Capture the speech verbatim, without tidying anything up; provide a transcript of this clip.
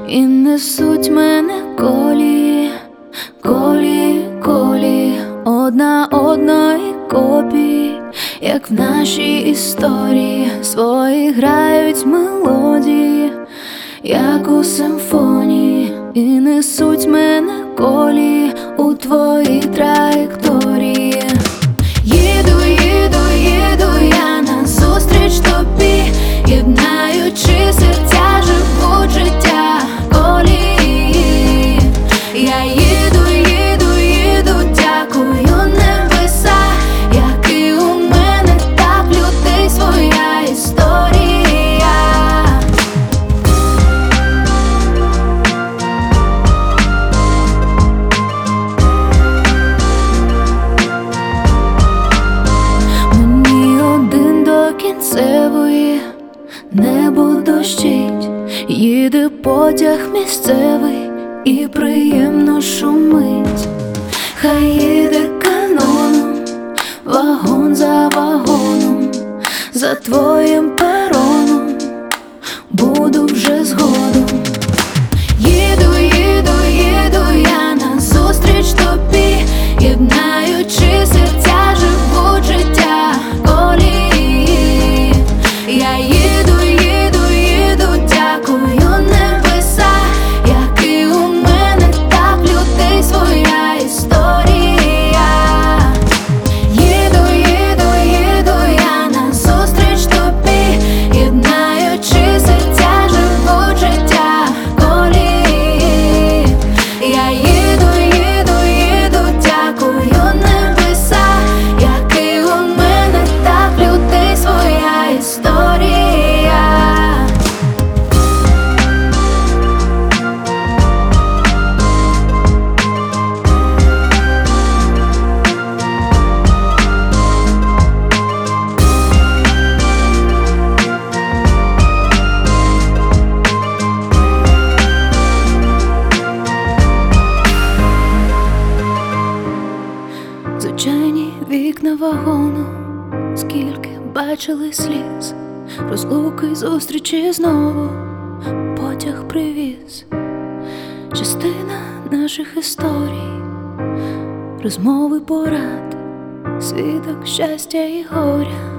і несуть мене колії, колії, колії, одна одної копії, як в нашій історії, свої грають мелодії, як у симфонії, і несуть мене колії у твоїй траєкторії. Їду, їду, їду я назустріч тобі, єднаючи серця, живуть життя колії. Я їду, їду, їду, дякую небеса, які у мене, так людей своя історія. Мені один до кінцевої, небо дощить, їде потяг місцевий і приємно шумить. Хай їде каноном, вагон за вагоном, за твоїм пероном буду вже згодом. Їду, їду, їду я назустріч тобі, єднаючи серця, живуть життя колії. Я їду, їду, їду, дякую небеса, які у мене, так людей своя історія. Їду, їду, їду я назустріч тобі, єднаючи серця, живуть життя колії. Я їду, їду, їду, дякую небеса, які у мене, так людей своя історія. Звичайні вікна вагону, скільки бачили сліз, розлуки й зустрічі знову потяг привіз. Частина наших історій, розмови порад, свідок щастя і горя.